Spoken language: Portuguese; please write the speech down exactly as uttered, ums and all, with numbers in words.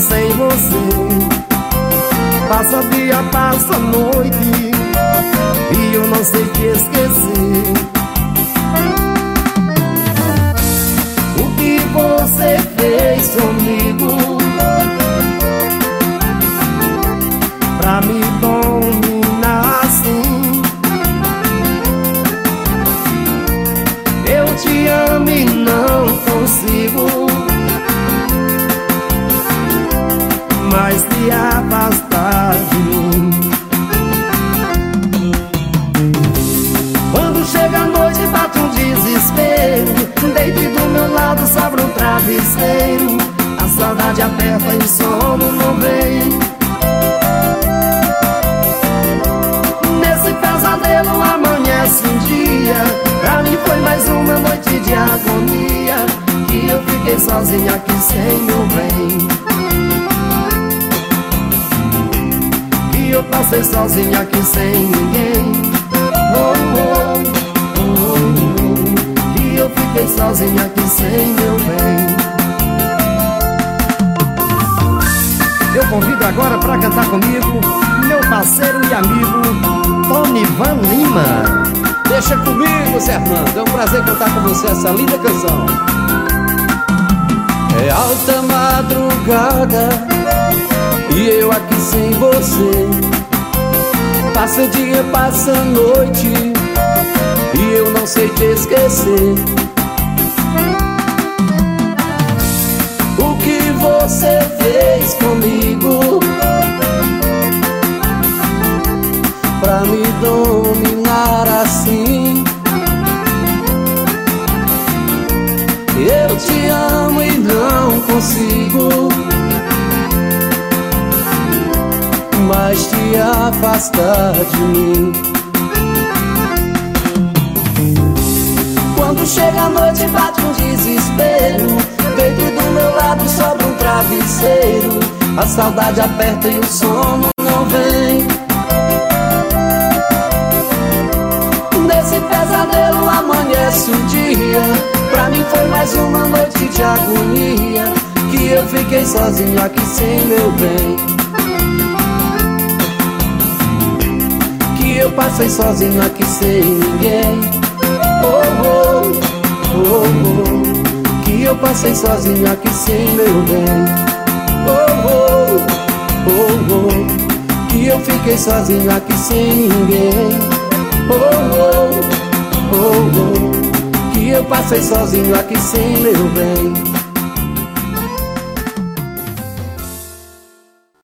sem você. Passa dia, passa noite e eu não sei te esquecer. O que você fez comigo pra me dominar assim? Eu te amo e não consigo mais te afastar de mim. Quando chega a noite bate um desespero, deite do meu lado sobra um travesseiro. A saudade aperta e o sono não vem. Nesse pesadelo amanhece um dia, pra mim foi mais uma noite de agonia, que eu fiquei sozinha aqui sem meu bem. Que eu passei sozinha aqui sem ninguém. Oh, oh, oh, oh. Que eu fiquei sozinha aqui sem meu bem. Eu convido agora pra cantar comigo meu parceiro e amigo Tonivan Lima. Deixa comigo, Zé Armando, é um prazer cantar com você essa linda canção. É alta madrugada e eu aqui sem você. Passa dia, passa noite e eu não sei te esquecer. O que você fez comigo pra me dominar assim? Eu te amo e não consigo mais te afastar de mim. Quando chega a noite bate um desespero, dentro do meu lado sobra um travesseiro. A saudade aperta e o sono não vem. Nesse pesadelo amanhece um dia, pra mim foi mais uma noite de agonia, que eu fiquei sozinho aqui sem meu bem. Que eu passei sozinho aqui sem ninguém. Oh, oh, oh, oh. Que eu passei sozinho aqui sem meu bem. Oh, oh, oh, oh. Que eu fiquei sozinho aqui sem ninguém. Oh, oh, oh, oh. Que eu passei sozinho aqui sem meu bem.